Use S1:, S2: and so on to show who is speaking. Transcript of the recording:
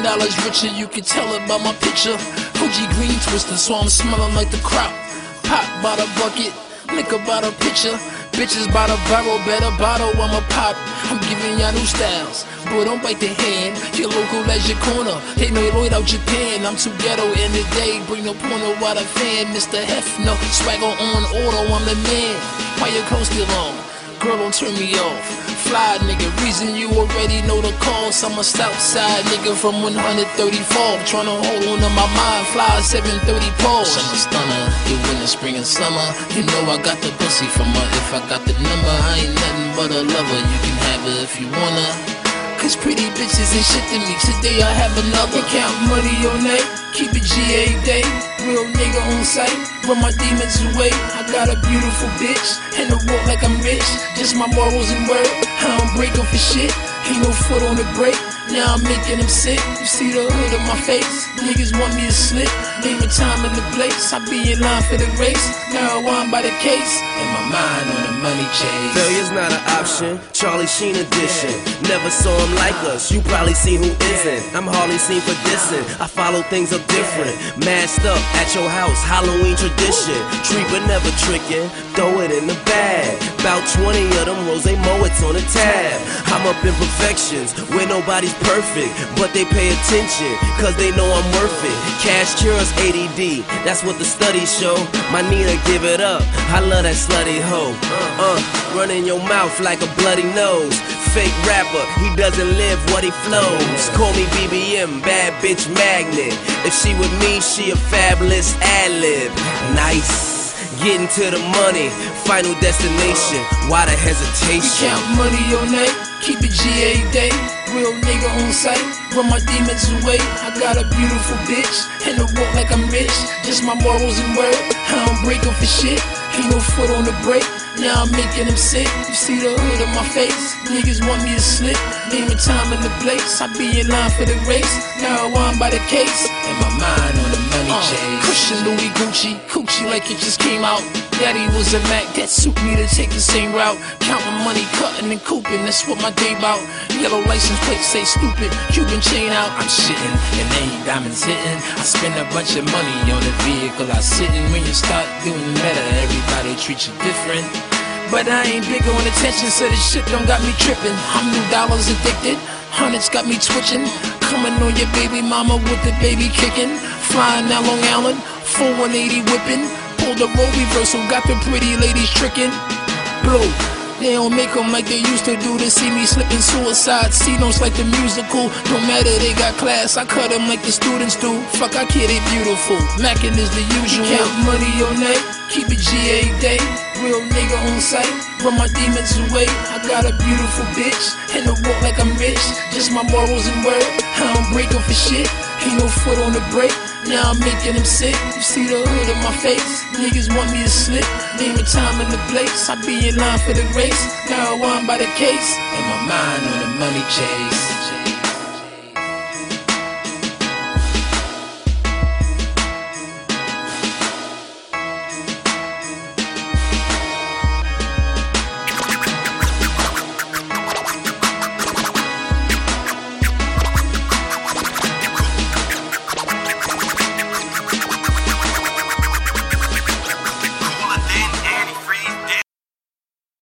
S1: $100 richer, you can tell it by my picture. Fuji green twister, so I'm smelling like the crop. Pop by the bucket, liquor by the pitcher. Bitches by the barrel, better bottle, I'ma pop. I'm giving y'all new styles, boy, don't bite the hand. Your local as your corner, they know Lloyd out Japan. I'm too ghetto in the day, bring no porno while the fan. Mr. Hefner, swagger on auto, I'm the man. Why your clothes still on? Girl, don't turn me off. Fly nigga, reason you already know the cause. I'm a Southside nigga from 134th, tryna hold on to my mind. Fly 730 pause. I'm a stunner, you winter, spring and summer. You know I got the pussy from her. If I got the number, I ain't nothing but a lover. You can have her if you wanna. Cause pretty bitches ain't shit to me. Today I have another. Count money all night, keep it GA day. Real nigga on sight, run my demons away. I got a beautiful bitch, and I walk like I'm rich. Just my morals and word, I don't break up for shit. Ain't no foot on the brake, now I'm making them sick. You see the hood of my face, niggas want me to slip. Name the time and the place, I be in line for the race. Marijuana by the case, and my mind on the money chase.
S2: Failure's not an option, Charlie Sheen edition. Never saw him like us, you probably seen who isn't. I'm hardly seen for dissing, I follow things up different. Masked up at your house, Halloween tradition. Treat but never tricking, throw it in the bag. About 20 of them rose Moets on the tab. I'm up in perfections, where nobody's perfect, but they pay attention, cause they know I'm worth it. Cash cures ADD, that's what the studies show. My Nina give it up, I love that slutty hoe. Running your mouth like a bloody nose. Fake rapper, he doesn't live what he flows. Call me BBM, bad bitch magnet. If she with me, she a fabulous ad-lib. Nice. Getting to the money, final destination. Why the hesitation?
S1: We count money all night, keep it GA day. Real nigga on sight, run my demons away. I got a beautiful bitch, and I walk like I'm rich. Just my morals and word, I don't break up for shit. Ain't no foot on the brake, now I'm making them sick. You see the hood of my face, niggas want me to slip. Name the time and the place, I be in line for the race. Marijuana by the case, and my mind on the money chase. Cushion Louis Gucci, coochie like it just came out. Daddy was a Mac, that suit me to take the same route. Counting money, cutting and cooping, that's what my day bout. Yellow license plate say stupid, Cuban chain out. I'm shitting, and ain't diamonds hitting. I spend a bunch of money on the vehicle I sit in. When you start doing better, everybody treat you different. But I ain't big on attention, so this shit don't got me tripping. I'm new dollars addicted, hundreds got me twitching. Coming on your baby mama with the baby kicking. Flying down Long Island, full 180 whipping. Pull the road reversal, got the pretty ladies tricking. Blue, they don't make them like they used to do. To see me slipping suicide, see notes like the musical. Don't matter, they got class, I cut them like the students do. Fuck, I kid, they beautiful, Mackin' is the usual. Count money all night, keep it GA day. Real nigga on sight, run my demons away. I got a beautiful bitch, and I walk like I'm rich. Just my morals and word, I don't break up for shit. Ain't no foot on the brake, now I'm making them sick. You see the hood of my face, niggas want me to slip. Name the time and the place, I be in line for the race. Marijuana by the case, and my mind on the money chase.